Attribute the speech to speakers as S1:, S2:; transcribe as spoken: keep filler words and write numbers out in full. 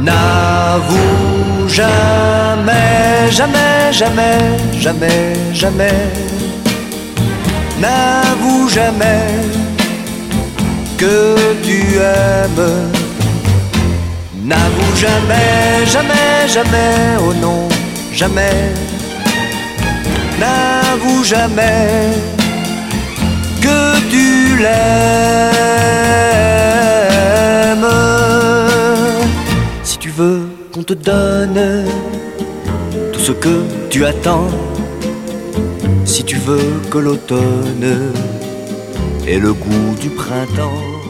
S1: N'avoue jamais, jamais, jamais, jamais, jamais. N'avoue jamais que tu aimes. N'avoue jamais, jamais, jamais, oh non, jamais. N'avoue jamais que tu l'aimes. Si tu veux qu'on te donne tout ce que tu attends, si tu veux que l'automne ait le goût du printemps,